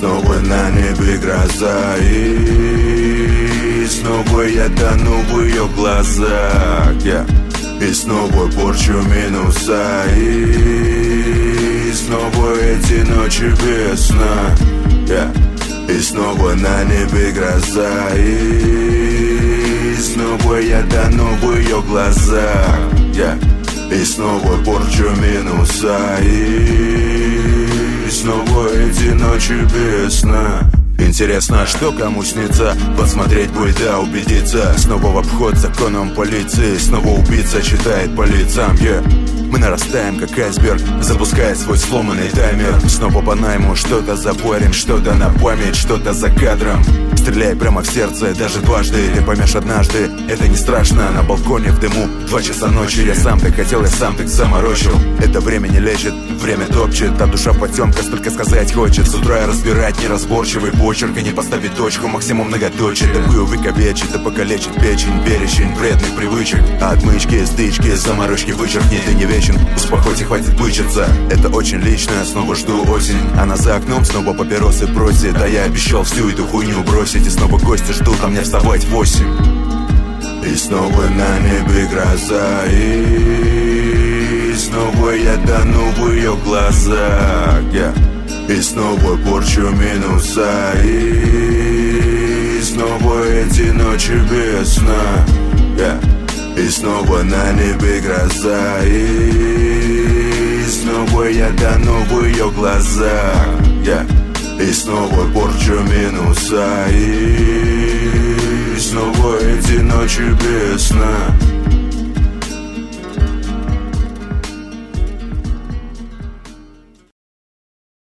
снова на небе гроза, и снова я тону в ее глазах, и снова порчу минуса, и снова эти ночи без сна, и снова на небе гроза, и снова я тону в ее глазах, и снова порчу минуса, и снова эти ночи без сна. Интересно, что кому снится? Посмотреть будет, да, убедиться. Снова в обход законом полиции. Снова убийца читает по лицам, Мы нарастаем, как айсберг, запускает свой сломанный таймер. Снова по найму, что-то запорим, что-то на память, что-то за кадром. Стреляй прямо в сердце, даже дважды. Ты поймешь однажды, это не страшно. На балконе в дыму, 2 часа ночи. Я сам так хотел, я сам так заморочил. Это время не лечит, время топчет. А душа в потемках, столько сказать хочет. С утра разбирать неразборчивый почерк и не поставить точку, максимум многоточие. Да бы увековечить, да покалечит печень, перечень вредных привычек. А отмычки, стычки, заморочки вычеркни. Ты не вечен, успокойся, хватит бычиться. Это очень личное, снова жду осень. Она за окном снова папиросы просит. А я обещал всю эту хуйню бросить. И снова гости ждут, а мне вставать в 8. И снова на небе гроза, и снова я тону в ее глазах, и снова порчу минуса, и снова эти ночи без сна, и снова на небе гроза, и снова я тону в ее глазах, и снова порчу минуса, и снова эти ночи без сна.